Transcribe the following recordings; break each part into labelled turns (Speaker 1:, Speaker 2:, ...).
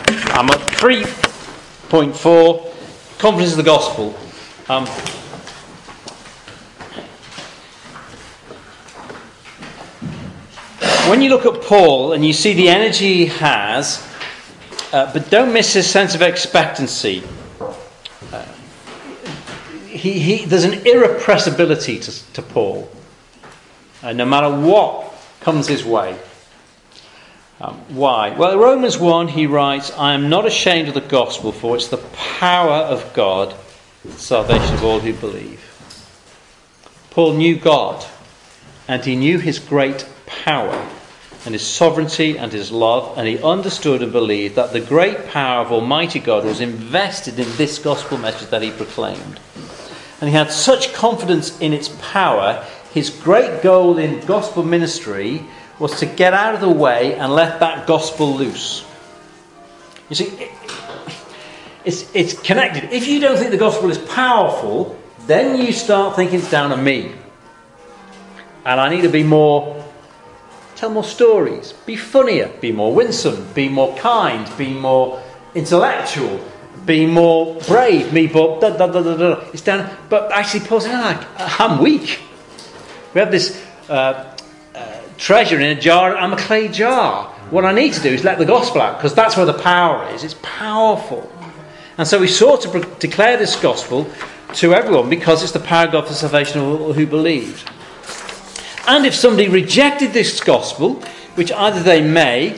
Speaker 1: I'm at 3.4, confidence of the gospel. When you look at Paul and you see the energy he has, but don't miss his sense of expectancy. There's an irrepressibility to Paul, no matter what comes his way. Why? Well, in Romans 1 he writes, I am not ashamed of the gospel, for it's the power of God, the salvation of all who believe. Paul knew God, and he knew his great power, and his sovereignty and his love, and he understood and believed that the great power of Almighty God was invested in this gospel message that he proclaimed. And he had such confidence in its power, his great goal in gospel ministry was to get out of the way and let that gospel loose. You see, it's connected. If you don't think the gospel is powerful, then you start thinking it's down to me. And I need to be tell more stories, be funnier, be more winsome, be more kind, be more intellectual, be more brave, be more It's down. But actually, Paul said, I'm weak. We have this treasure in a jar. I'm a clay jar. What I need to do is let the gospel out, because that's where the power is. It's powerful. And so we sought to declare this gospel to everyone, because it's the power of God for salvation of all who believe. And if somebody rejected this gospel, which either they may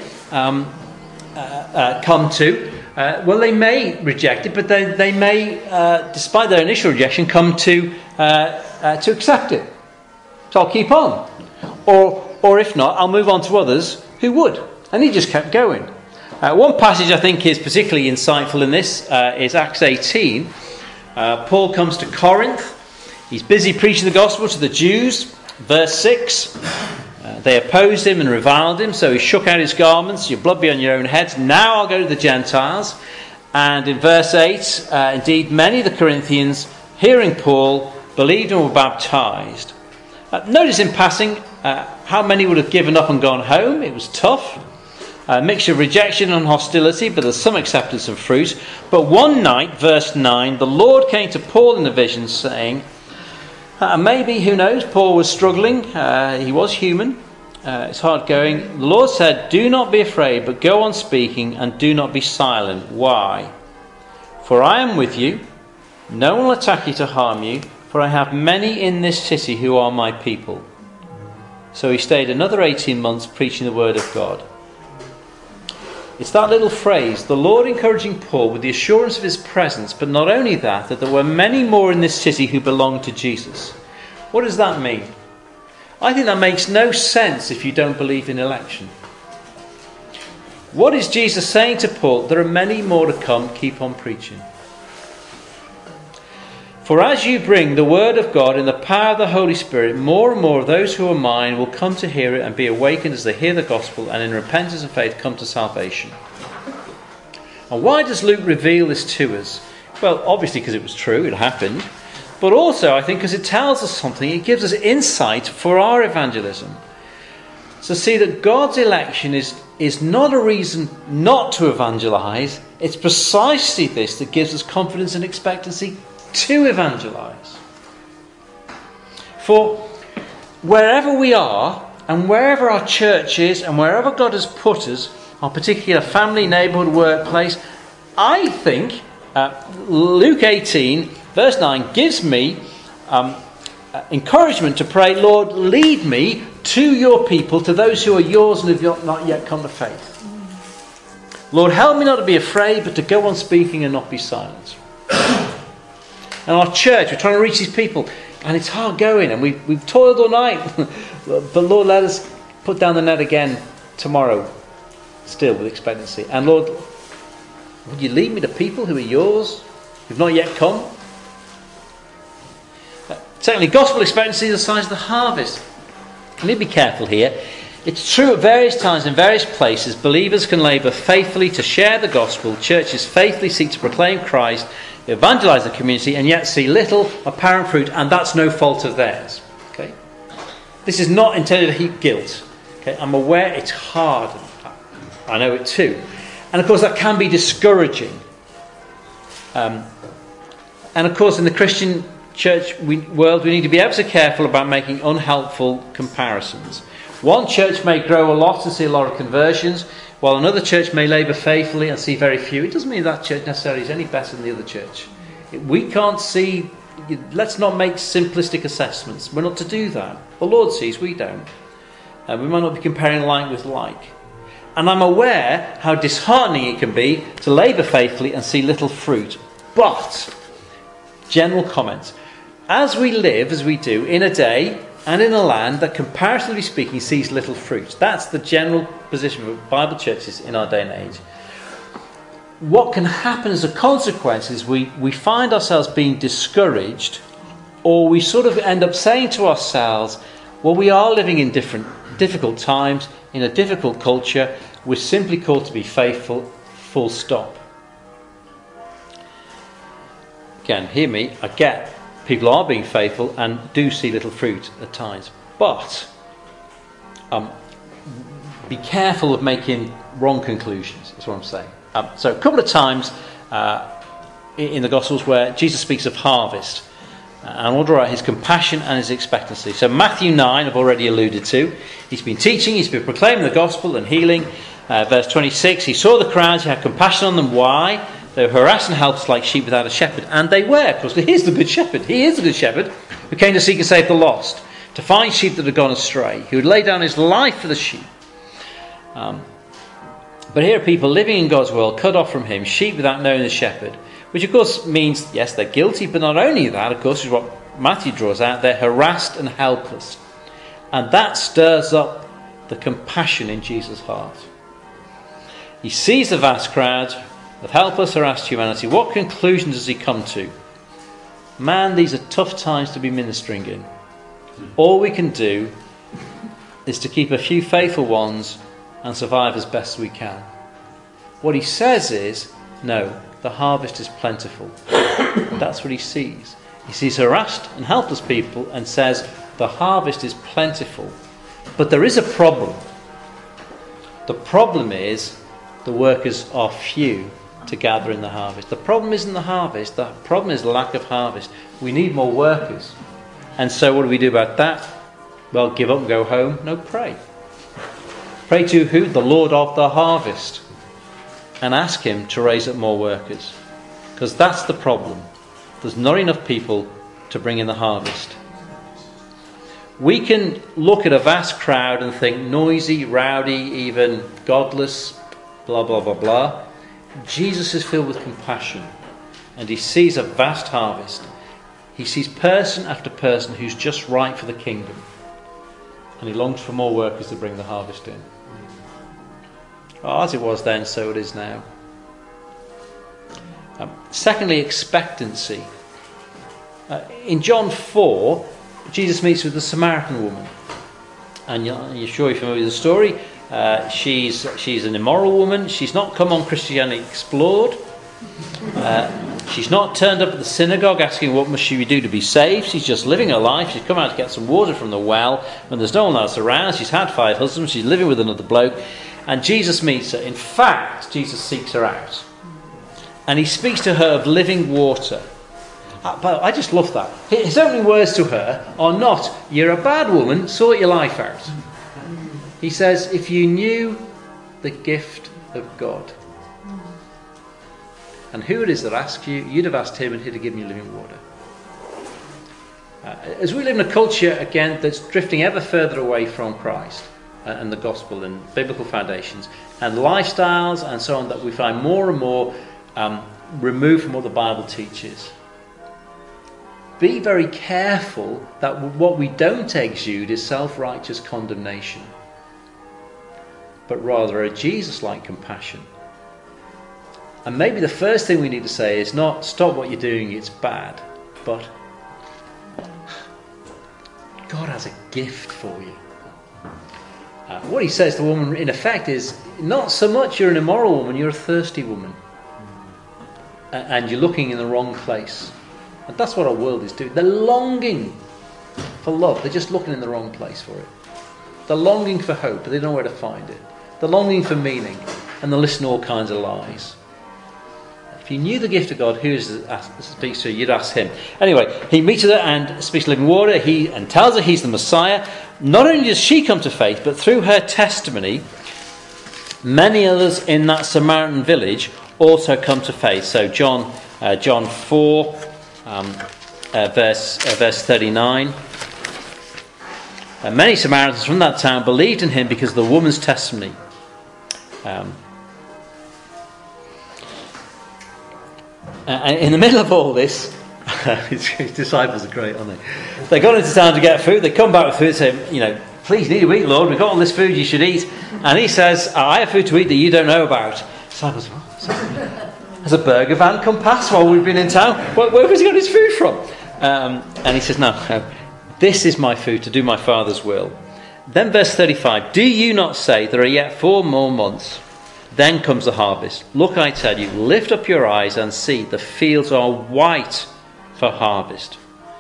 Speaker 1: come to, they may reject it, but they may, despite their initial rejection, come to accept it. So I'll keep on. Or if not, I'll move on to others who would. And he just kept going. One passage I think is particularly insightful in this is Acts 18. Paul comes to Corinth. He's busy preaching the gospel to the Jews. Verse 6, they opposed him and reviled him, so he shook out his garments. Your blood be on your own heads. Now I'll go to the Gentiles. And in verse 8, indeed many of the Corinthians, hearing Paul, believed and were baptized. Notice in passing how many would have given up and gone home. It was tough. A mixture of rejection and hostility, but there's some acceptance of fruit. But one night, verse 9, the Lord came to Paul in a vision, saying, maybe, who knows, Paul was struggling. He was human. It's hard going. The Lord said, do not be afraid, but go on speaking and do not be silent. Why? For I am with you. No one will attack you to harm you, for I have many in this city who are my people. So he stayed another 18 months preaching the word of God. It's that little phrase, the Lord encouraging Paul with the assurance of his presence, but not only that there were many more in this city who belonged to Jesus. What does that mean? I think that makes no sense if you don't believe in election. What is Jesus saying to Paul? There are many more to come, keep on preaching. For as you bring the word of God in the power of the Holy Spirit, more and more of those who are mine will come to hear it and be awakened as they hear the gospel, and in repentance and faith come to salvation. And why does Luke reveal this to us? Well, obviously because it was true, it happened. But also, I think, because it tells us something, it gives us insight for our evangelism. So see that God's election is not a reason not to evangelize. It's precisely this that gives us confidence and expectancy to evangelize. For wherever we are, and wherever our church is, and wherever God has put us, our particular family, neighbourhood, workplace, I think Luke 18, verse 9, gives me encouragement to pray, Lord, lead me to your people, to those who are yours and have not yet come to faith. Lord, help me not to be afraid, but to go on speaking and not be silent. And our church, we're trying to reach these people, and it's hard going, and we've toiled all night. But Lord, let us put down the net again tomorrow, still with expectancy. And Lord, would you lead me to people who are yours, who've not yet come? Secondly, gospel expectancy is the size of the harvest. I need to be careful here. It's true at various times in various places, believers can labour faithfully to share the gospel. Churches faithfully seek to proclaim Christ, evangelise the community, and yet see little apparent fruit, and that's no fault of theirs. Okay? This is not intended to heap guilt. Okay? I'm aware it's hard. I know it too. And of course that can be discouraging. And of course in the Christian church world we need to be ever so careful about making unhelpful comparisons. One church may grow a lot and see a lot of conversions, while another church may labour faithfully and see very few. It doesn't mean that church necessarily is any better than the other church. We can't see, let's not make simplistic assessments. We're not to do that. The Lord sees, we don't. We might not be comparing like with like. And I'm aware how disheartening it can be to labour faithfully and see little fruit. But, general comments. As we live, as we do, in a day and in a land that comparatively speaking sees little fruit. That's the general position of Bible churches in our day and age. What can happen as a consequence is we find ourselves being discouraged, or we sort of end up saying to ourselves, well, we are living in difficult times, in a difficult culture. We're simply called to be faithful, full stop. Again, hear me, I get people are being faithful and do see little fruit at times. But be careful of making wrong conclusions, is what I'm saying. So a couple of times in the Gospels where Jesus speaks of harvest. And I want to write his compassion and his expectancy. So Matthew 9, I've already alluded to. He's been teaching, he's been proclaiming the gospel and healing. Verse 26, he saw the crowds, he had compassion on them. Why? They were harassed and helpless like sheep without a shepherd. And they were, because he is the good shepherd. He is the good shepherd who came to seek and save the lost, to find sheep that had gone astray. He would lay down his life for the sheep. But here are people living in God's world, cut off from him, sheep without knowing the shepherd. Which of course means, yes, they're guilty, but not only that, of course, is what Matthew draws out, they're harassed and helpless. And that stirs up the compassion in Jesus' heart. He sees the vast crowd of helpless, harassed humanity. What conclusion does he come to? Man, these are tough times to be ministering in. All we can do is to keep a few faithful ones and survive as best we can. What he says is, no, the harvest is plentiful. That's what he sees. He sees harassed and helpless people and says, the harvest is plentiful. But there is a problem. The problem is the workers are few to gather in the harvest. The problem isn't the harvest. The problem is the lack of harvest. We need more workers. And so what do we do about that? Well, give up and go home? No, pray. Pray to who? The Lord of the harvest. And ask him to raise up more workers. Because that's the problem. There's not enough people to bring in the harvest. We can look at a vast crowd and think noisy, rowdy, even godless, blah, blah, blah, blah. Jesus is filled with compassion. And he sees a vast harvest. He sees person after person who's just right for the kingdom. And he longs for more workers to bring the harvest in. As it was then, so it is now. Secondly, expectancy. In John 4, Jesus meets with the Samaritan woman. And you're sure you're familiar with the story. She's an immoral woman. She's not come on Christianity Explored. She's not turned up at the synagogue asking what must she do to be saved. She's just living her life. She's come out to get some water from the well when there's no one else around. She's had 5 husbands. She's living with another bloke. And Jesus meets her. In fact, Jesus seeks her out. And he speaks to her of living water. But I just love that. His opening words to her are not, you're a bad woman, sort your life out. He says, if you knew the gift of God, and who it is that asks you, you'd have asked him and he'd have given you living water. As we live in a culture, again, that's drifting ever further away from Christ and the gospel and biblical foundations and lifestyles and so on, that we find more and more removed from what the Bible teaches. Be very careful that what we don't exude is self-righteous condemnation, but rather a Jesus-like compassion. And maybe the first thing we need to say is not stop what you're doing, it's bad, but God has a gift for you. What he says to the woman in effect is not so much you're an immoral woman, you're a thirsty woman. And you're looking in the wrong place. And that's what our world is doing. They're longing for love. They're just looking in the wrong place for it. They're longing for hope, but they don't know where to find it. They're longing for meaning. and they'll listen to all kinds of lies. If you knew the gift of God, who speaks to you, you'd ask him. Anyway, he meets her and speaks living water, and tells her he's the Messiah. Not only does she come to faith, but through her testimony, many others in that Samaritan village also come to faith. So John 4, verse 39. Many Samaritans from that town believed in him because of the woman's testimony. And in the middle of all this, his disciples are great, aren't they? They got into town to get food. They come back with food and say, please, need to eat, Lord. We've got all this food you should eat. And he says, I have food to eat that you don't know about. Disciples, what? Has a burger van come past while we've been in town? Where has he got his food from? And he says, no, this is my food, to do my Father's will. Then verse 35, do you not say there are yet 4 more months? Then comes the harvest. Look, I tell you, lift up your eyes and see, the fields are white for harvest.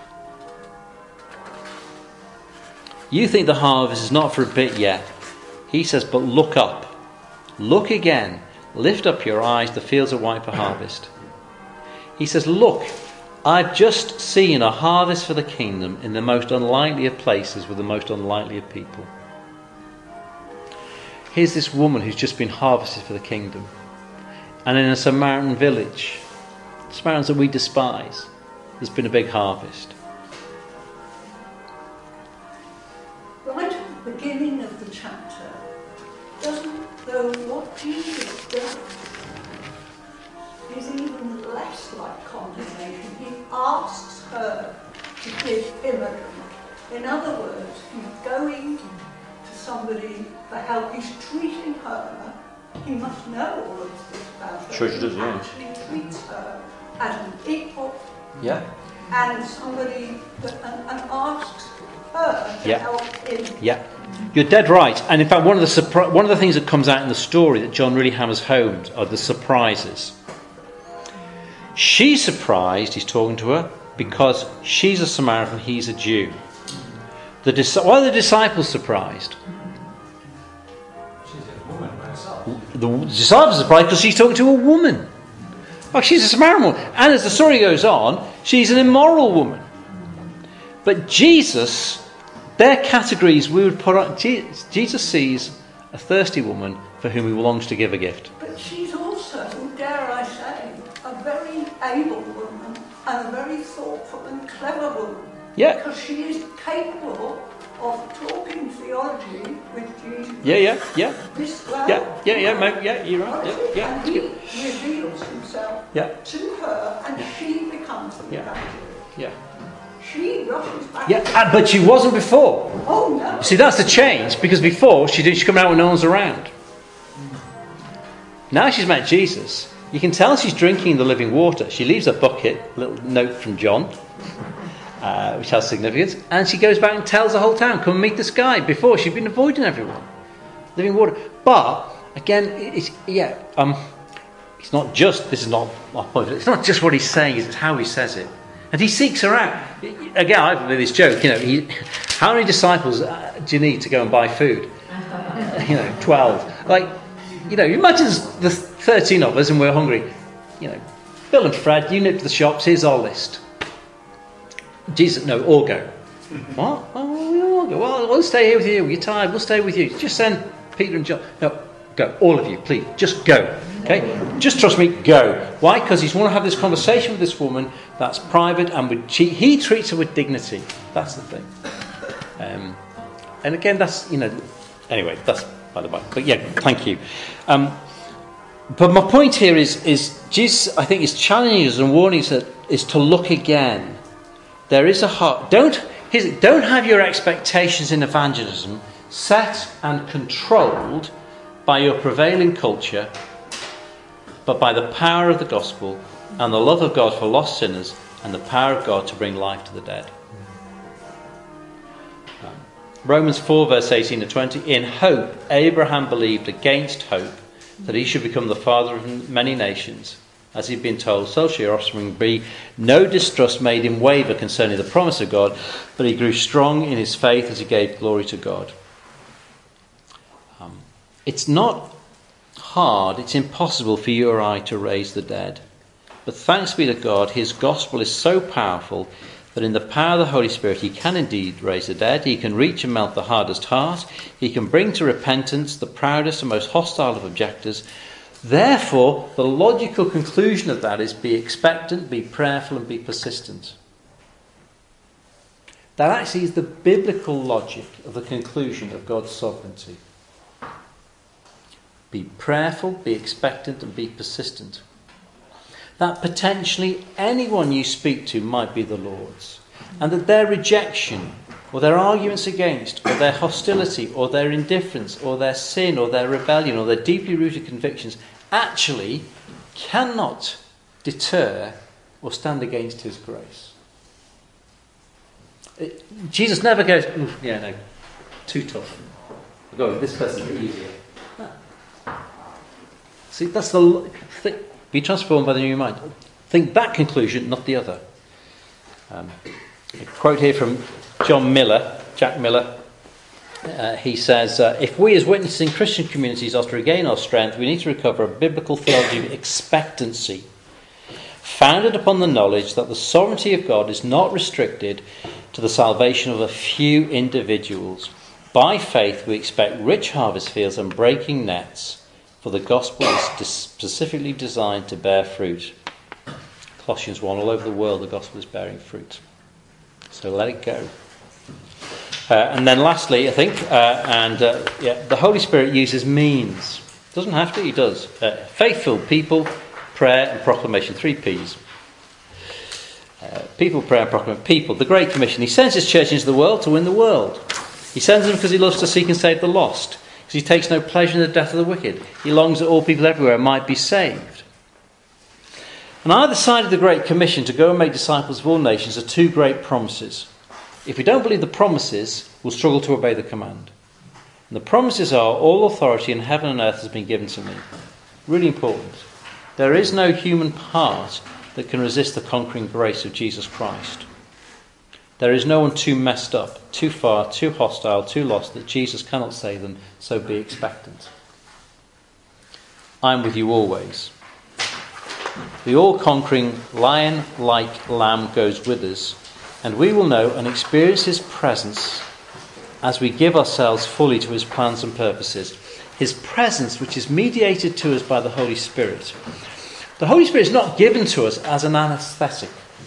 Speaker 1: You think the harvest is not for a bit yet. He says, but look up. Look again. Lift up your eyes, the fields are white for harvest. He says, look, I've just seen a harvest for the kingdom in the most unlikely of places with the most unlikely of people. Here's this woman who's just been harvested for the kingdom. And in a Samaritan village, Samaritans that we despise, there's been a big harvest.
Speaker 2: Right at the beginning of the chapter, what Jesus does is even less like condemnation. He asks her to give him a drink. In other words, he's going to somebody for help. He's treating her. He must know all of this about her.
Speaker 1: Sure she does, yeah.
Speaker 2: He actually treats her as an equal.
Speaker 1: Yeah.
Speaker 2: And somebody and asks her to help him.
Speaker 1: Yeah. You're dead right. And in fact, one of the things that comes out in the story that John really hammers home are the surprises. She's surprised, he's talking to her, because she's a Samaritan, he's a Jew. Why are the disciples surprised?
Speaker 3: She's a woman herself.
Speaker 1: The disciples are surprised because she's talking to a woman. Oh, she's a Samaritan woman. And as the story goes on, she's an immoral woman. But Jesus, their categories we would put on. Jesus sees a thirsty woman for whom he longs to give a gift.
Speaker 2: But she's also, dare I say, a very able woman and a very thoughtful and clever woman.
Speaker 1: Yeah.
Speaker 2: Because she is capable of talking theology with Jesus.
Speaker 1: Yeah.
Speaker 2: This well.
Speaker 1: Yeah, you're right. Yeah.
Speaker 2: And he reveals himself to her, and she becomes the evangelist.
Speaker 1: Yeah.
Speaker 2: She rushes back.
Speaker 1: Yeah, but she wasn't before.
Speaker 2: Oh no.
Speaker 1: See, that's the change, because before she's coming out when no one's around. Now she's met Jesus. You can tell she's drinking the living water. She leaves a bucket, a little note from John, which has significance, and she goes back and tells the whole town, come meet this guy. Before, she'd been avoiding everyone. Living water. But, again, it's not just, this is not my point, it's not just what he's saying, it's how he says it. And he seeks her out. Again, I've made this joke, how many disciples do you need to go and buy food? 12. You imagine the 13 of us and we're hungry. Bill and Fred, you nip to the shops, here's our list. Jesus, no, all go. What? Oh, we all go. Well, we'll stay here with you. You're tired, we'll stay with you. Just send Peter and John. No, go. All of you, please. Just go. Okay? Just trust me, go. Why? Because he's want to have this conversation with this woman that's private, and he treats her with dignity. That's the thing. And again, that's, anyway, that's by the way. But yeah, thank you. But my point here is Jesus, I think, is challenging us and warning us is to look again. There is a heart. Don't have your expectations in evangelism set and controlled by your prevailing culture, but by the power of the gospel and the love of God for lost sinners and the power of God to bring life to the dead. Romans 4 verse 18 to 20. In hope Abraham believed against hope that he should become the father of many nations. As he'd been told, so shall your offspring be. No distrust made him waver concerning the promise of God, but he grew strong in his faith as he gave glory to God. It's not hard, it's impossible for you or I to raise the dead. But thanks be to God, his gospel is so powerful that in the power of the Holy Spirit he can indeed raise the dead. He can reach and melt the hardest heart. He can bring to repentance the proudest and most hostile of objectors. Therefore, the logical conclusion of that is be expectant, be prayerful, and be persistent. That actually is the biblical logic of the conclusion of God's sovereignty. Be prayerful, be expectant, and be persistent. That potentially anyone you speak to might be the Lord's, and that their rejection, or their arguments against, or their hostility, or their indifference, or their sin, or their rebellion, or their deeply rooted convictions actually cannot deter or stand against his grace. Jesus never goes, no, too tough. Go, this person's easier. See, that's the thing. Be transformed by the new mind. Think that conclusion, not the other. A quote here from Jack Miller. He says, if we as witnesses in Christian communities are to regain our strength, we need to recover a biblical theology of expectancy, founded upon the knowledge that the sovereignty of God is not restricted to the salvation of a few individuals. By faith, we expect rich harvest fields and breaking nets, for the gospel is specifically designed to bear fruit. Colossians 1, all over the world the gospel is bearing fruit. So let it go. And then lastly, I think, the Holy Spirit uses means. Doesn't have to, he does. Faith-filled people, prayer and proclamation. 3 P's. People, prayer and proclamation. People, the Great Commission. He sends his church into the world to win the world. He sends them because he loves to seek and save the lost. He takes no pleasure in the death of the wicked. He longs that all people everywhere might be saved. On either side of the Great Commission to go and make disciples of all nations are 2 great promises. If we don't believe the promises, we'll struggle to obey the command. And the promises are, all authority in heaven and earth has been given to me. Really important. There is no human heart that can resist the conquering grace of Jesus Christ. There is no one too messed up, too far, too hostile, too lost that Jesus cannot save them, so be expectant. I am with you always. The all-conquering lion-like Lamb goes with us, and we will know and experience his presence as we give ourselves fully to his plans and purposes. His presence, which is mediated to us by the Holy Spirit. The Holy Spirit is not given to us as an anaesthetic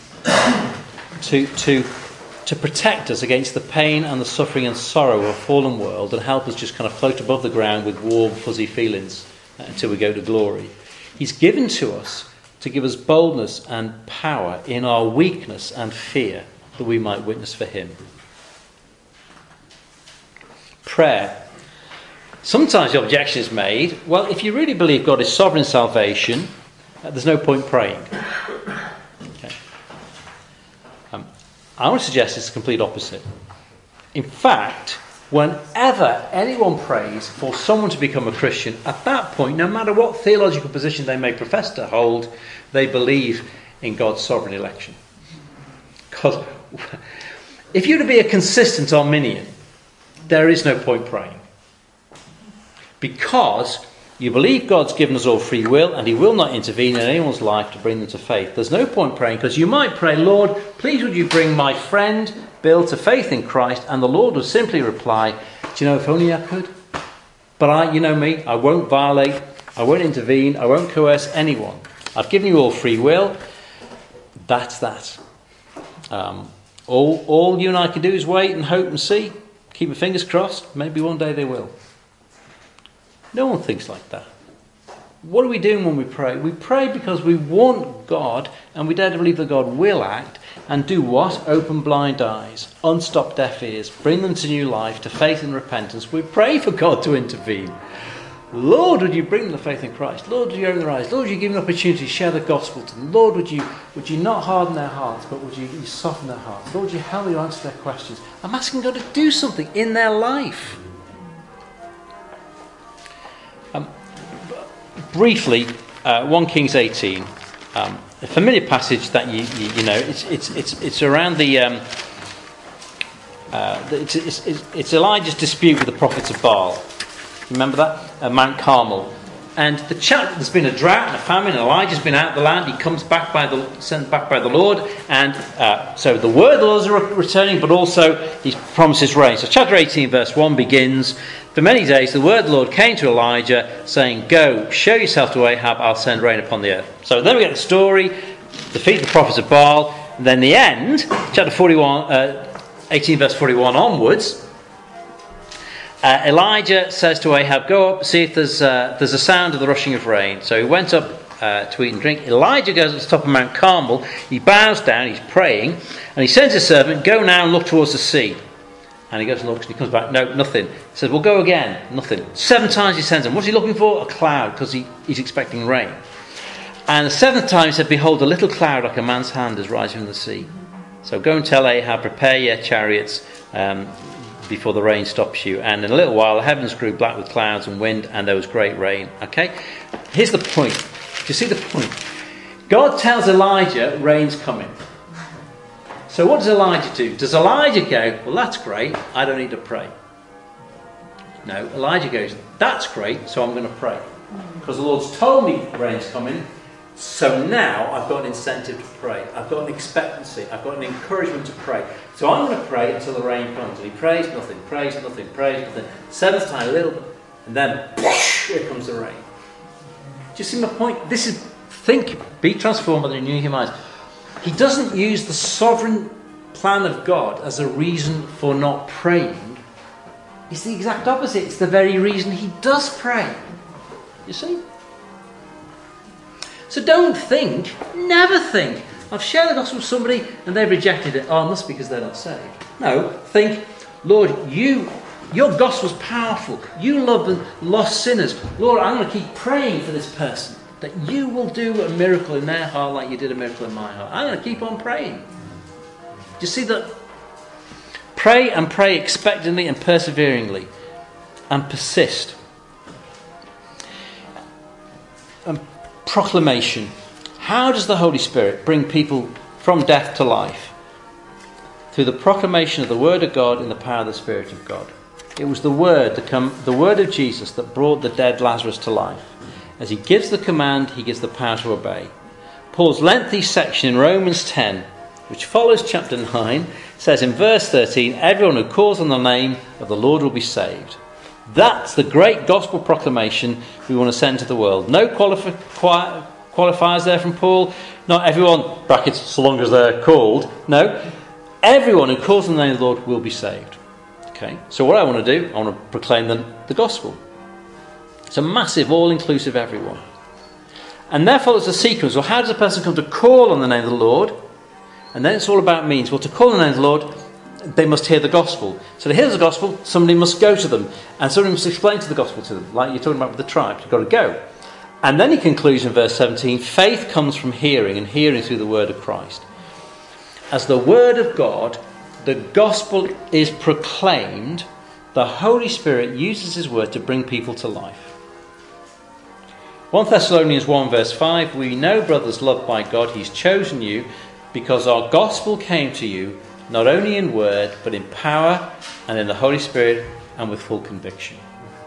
Speaker 1: to protect us against the pain and the suffering and sorrow of a fallen world and help us just kind of float above the ground with warm, fuzzy feelings until we go to glory. He's given to us to give us boldness and power in our weakness and fear that we might witness for him. Prayer. Sometimes the objection is made, well, if you really believe God is sovereign in salvation, there's no point praying. I want to suggest it's the complete opposite. In fact, whenever anyone prays for someone to become a Christian, at that point, no matter what theological position they may profess to hold, they believe in God's sovereign election. Because if you're to be a consistent Arminian, there is no point praying. Because you believe God's given us all free will and he will not intervene in anyone's life to bring them to faith. There's no point praying, because you might pray, Lord, please would you bring my friend Bill to faith in Christ, and the Lord would simply reply, do you know, if only I could. But you know me, I won't violate, I won't intervene, I won't coerce anyone. I've given you all free will. That's that. All you and I can do is wait and hope and see. Keep your fingers crossed. Maybe one day they will. No one thinks like that. What are we doing when we pray? We pray because we want God, and we dare to believe that God will act and do what? Open blind eyes, unstop deaf ears, bring them to new life, to faith and repentance. We pray for God to intervene. Lord, would you bring them to faith in Christ? Lord, would you open their eyes? Lord, would you give them an opportunity to share the gospel to them? Lord, would you not harden their hearts, but would you soften their hearts? Lord, would you help me to answer their questions? I'm asking God to do something in their life. Briefly, 1 Kings 18, a familiar passage that you know. It's around the it's Elijah's dispute with the prophets of Baal. Remember that? Mount Carmel. And there's been a drought and a famine, and Elijah's been out of the land. He comes back sent back by the Lord, and so the word of the Lord is returning, but also he promises rain. So chapter 18 verse 1 begins, "For many days the word of the Lord came to Elijah, saying, 'Go, show yourself to Ahab, I'll send rain upon the earth.'" So then we get the story, defeat the prophets of Baal, and then the end, chapter 18 verse 41 onwards. Elijah says to Ahab, "Go up, see if there's a sound of the rushing of rain." So he went up to eat and drink. Elijah goes up to the top of Mount Carmel. He bows down, he's praying, and he sends his servant, "Go now and look towards the sea." And he goes and looks, and he comes back, no, nothing. He says, "Well, go again," nothing. 7 times he sends him. What's he looking for? A cloud, because he's expecting rain. And the 7th time he said, "Behold, a little cloud like a man's hand is rising from the sea. So go and tell Ahab, prepare your chariots before the rain stops you." And in a little while the heavens grew black with clouds and wind, and there was great rain. Okay? Here's the point. Do you see the point? God tells Elijah rain's coming. So what does Elijah do? Does Elijah go, "Well, that's great, I don't need to pray"? No, Elijah goes, "That's great, so I'm going to pray. Because the Lord's told me rain's coming, so now I've got an incentive to pray. I've got an expectancy. I've got an encouragement to pray. So I'm going to pray until the rain comes." And he prays nothing, prays nothing, prays nothing. 7th time, a little bit, and then whoosh, here comes the rain. Do you see my point? Be transformed by the renewing of your minds. He doesn't use the sovereign plan of God as a reason for not praying. It's the exact opposite. It's the very reason he does pray. You see? So never think, I've shared the gospel with somebody and they've rejected it. Oh, it must be because they're not saved. No, think, Lord, your gospel's powerful. You love the lost sinners. Lord, I'm going to keep praying for this person, that you will do a miracle in their heart like you did a miracle in my heart. I'm going to keep on praying. Do you see that? Pray and pray expectantly and perseveringly, and persist. Proclamation. How does the Holy Spirit bring people from death to life? Through the proclamation of the Word of God in the power of the Spirit of God. It was the Word of Jesus that brought the dead Lazarus to life. As he gives the command, he gives the power to obey. Paul's lengthy section in Romans 10, which follows chapter 9, says in verse 13, "Everyone who calls on the name of the Lord will be saved." That's the great gospel proclamation we want to send to the world. No qualifiers there from Paul. Not everyone, brackets, so long as they're called. No. Everyone who calls on the name of the Lord will be saved. Okay. So what I want to do, I want to proclaim the gospel. It's a massive, all-inclusive everyone. And there follows the sequence. Well, how does a person come to call on the name of the Lord? And then it's all about means. Well, to call on the name of the Lord, they must hear the gospel. So to hear the gospel, somebody must go to them. And somebody must explain to the gospel to them. Like you're talking about with the tribes. You've got to go. And then he concludes in verse 17, faith comes from hearing, and hearing through the word of Christ. As the word of God, the gospel is proclaimed, the Holy Spirit uses his word to bring people to life. 1 Thessalonians 1 verse 5, "We know, brothers loved by God, he's chosen you because our gospel came to you not only in word, but in power and in the Holy Spirit and with full conviction."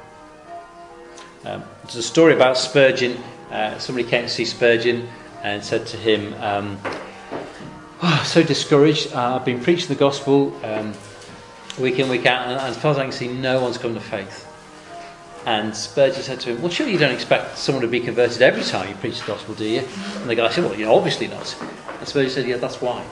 Speaker 1: There's a story about Spurgeon. Somebody came to see Spurgeon and said to him, so discouraged, I've been preaching the gospel week in, week out, and as far as I can see, no one's come to faith. And Spurgeon said to him, "Well, surely you don't expect someone to be converted every time you preach the gospel, do you?" And the guy said, "Well, obviously not." And Spurgeon said, "Yeah, that's why."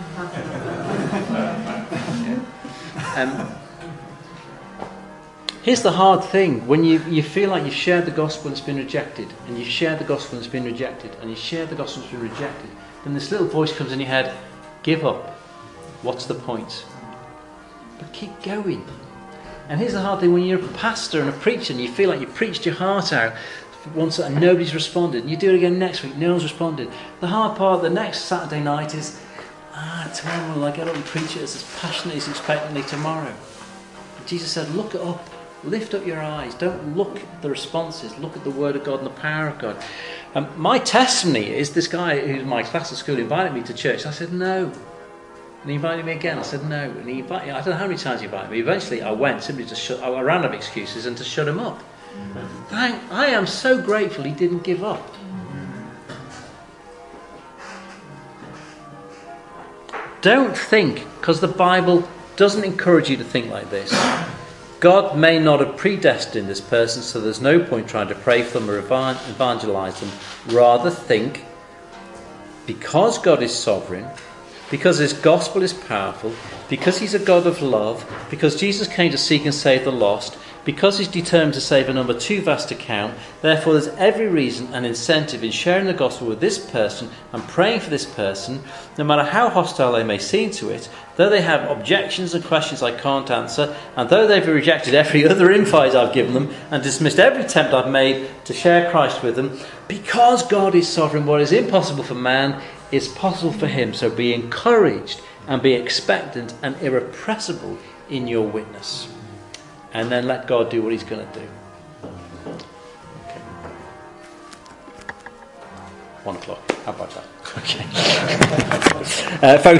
Speaker 1: Here's the hard thing. When you feel like you've shared the gospel and it's been rejected, and you've shared the gospel and it's been rejected, and you've shared the gospel and it's been rejected, then this little voice comes in your head, give up. What's the point? But keep going. And here's the hard thing. When you're a pastor and a preacher and you feel like you've preached your heart out once and nobody's responded, and you do it again next week, no one's responded. The hard part the next Saturday night is, tomorrow will I get up and preach it as passionately as expectantly tomorrow? And Jesus said, look up. Lift up your eyes. Don't look at the responses. Look at the word of God and the power of God. My testimony is this guy who's in my class at school invited me to church. I said no. And he invited me again. I said no. And he invited, I don't know how many times he invited me. Eventually I went simply to I ran out of excuses and to shut him up. I am so grateful he didn't give up. Don't think, because the Bible doesn't encourage you to think like this, God may not have predestined this person, so there's no point trying to pray for them or evangelize them. Rather think, because God is sovereign, because his gospel is powerful, because he's a God of love, because Jesus came to seek and save the lost, because he's determined to save a number too vast to count, therefore there's every reason and incentive in sharing the gospel with this person and praying for this person, no matter how hostile they may seem to it, though they have objections and questions I can't answer, and though they've rejected every other invite I've given them and dismissed every attempt I've made to share Christ with them, because God is sovereign, what is impossible for man is possible for him. So be encouraged and be expectant and irrepressible in your witness. And then let God do what he's going to do. Okay. 1 o'clock. How about that? Okay. Folks,